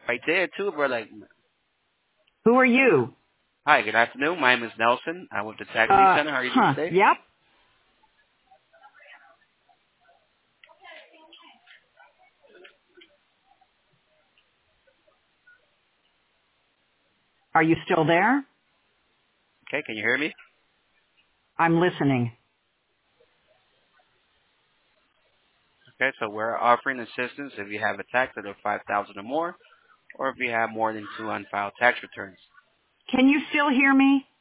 Right there too, bro. Like, Who are you? hi, good afternoon. My name is Nelson. I'm with the Tax Relief Center. How are you doing today? Yep. Are you still there? Okay, can you hear me? I'm listening. Okay, so we're offering assistance if you have a tax bill of 5,000 or more, or if you have more than two unfiled tax returns. Can you still hear me?